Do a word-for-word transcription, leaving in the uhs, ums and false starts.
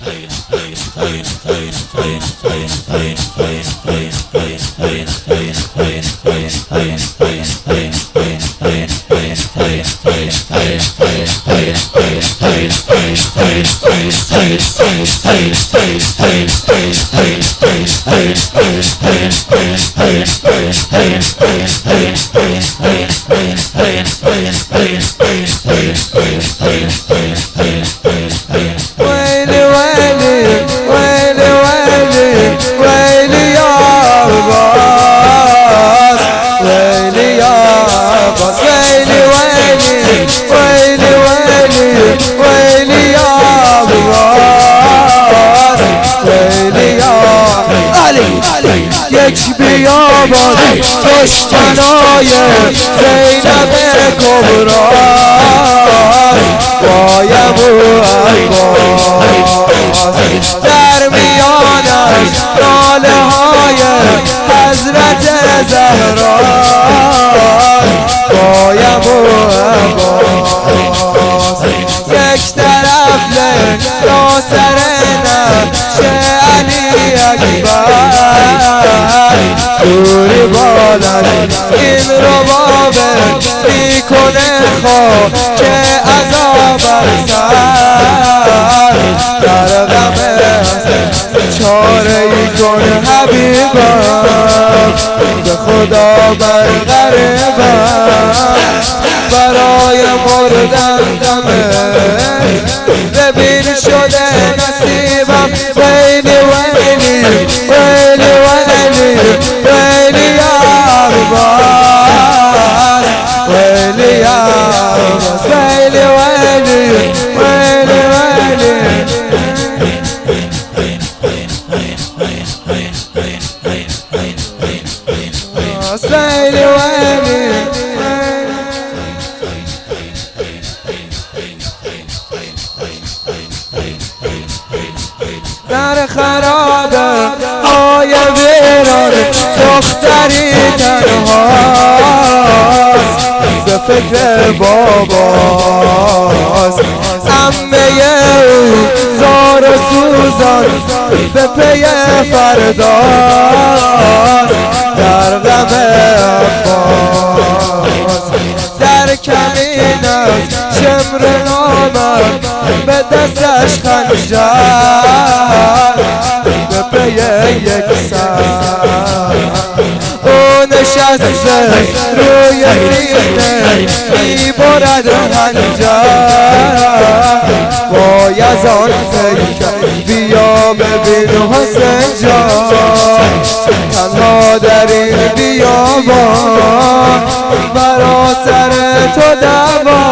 یک بیابان کشتنای زینب کبرا بایم و عباس در میانش ناله های حضرت زهرا بایم و عباس یک طرف لنگا سر نقش علی اکبر دوری بالد این رباب میکنه خواه که عذاب سر در غم چاره ای کن حبیبم به خدا برغربم برای مردن دمه ببین شده نصیبم ویلی ویلی ویلی ویلی ویلی یا عباس ویلی یا عباس ویلی ویلی ویلی ویلی ویلی ویلی در خرابه های ویران دختری تنهاست به فکر باباست عمه او زار و سوزان به پی فرداست در غم عباس در کمینم شمر نامم به دستش خنجر به پی یک سر او نشسته روی سینه میبرد خنجر باید آن فکر بیا ببین حسین جان تنها در این بیابان برا سر تو دوان